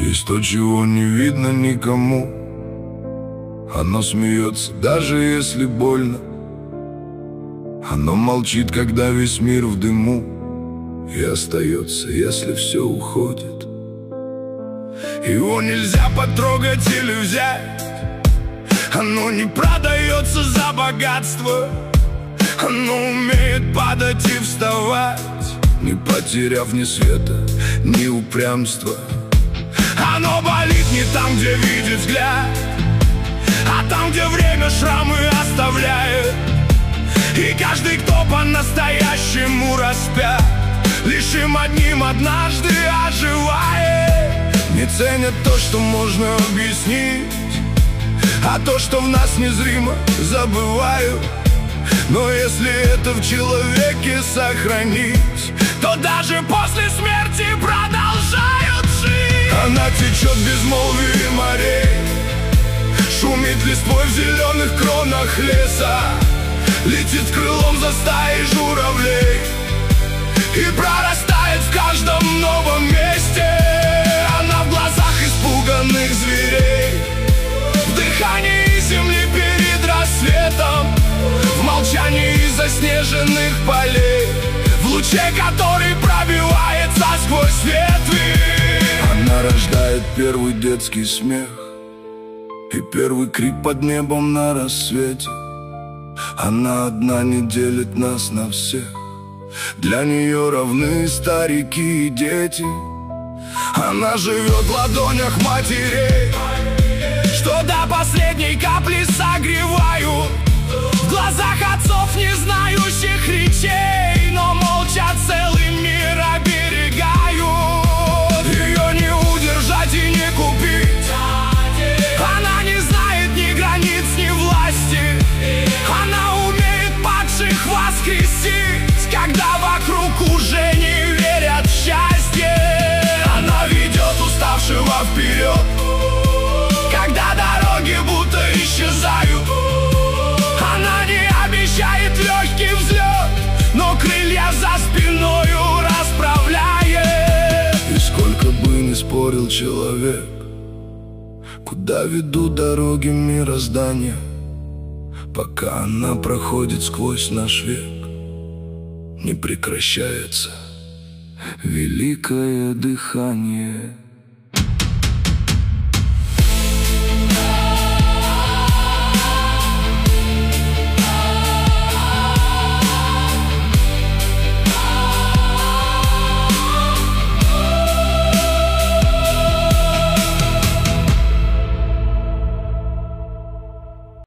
Есть то, чего не видно никому. Оно смеется, даже если больно. Оно молчит, когда весь мир в дыму, и остается, если все уходит. Его нельзя потрогать или взять. Оно не продается за богатство. Оно умеет падать и вставать, не потеряв ни света, ни упрямства. Оно болит не там, где видит взгляд, а там, где время шрамы оставляет. И каждый, кто по-настоящему распят, лишь им одним однажды оживает. Не ценят то, что можно объяснить, а то, что в нас незримо, забывают. Но если это в человеке сохранить, то даже после смерти продолжают жить. Она течет в безмолвии морей, шумит листвой в зеленых кронах леса, летит крылом за стаей журавлей и прорастает в каждом новом месте. Она в глазах испуганных зверей, в дыхании земли перед рассветом, в молчании заснеженных полей, в луче, который пробивается сквозь ветви. Она рождает первый детский смех и первый крик под небом на рассвете. Она одна не делит нас на всех, для нее равны старики и дети. Она живет в ладонях матерей, что до последней капли согревают, в глазах отцов, не знающих речей, но молча целый мир оберегают. Ее не удержать и не купить. Она не знает ни границ, ни власти. Она умеет падших воскресить, когда вокруг уже не верят в счастье. Она ведет уставшего вперед, когда дороги будто исчезают. Она не обещает легкий взлет, но крылья за спиною расправляет. И сколько бы ни спорил человек, куда ведут дороги мироздания, пока она проходит сквозь наш век, не прекращается великое дыхание.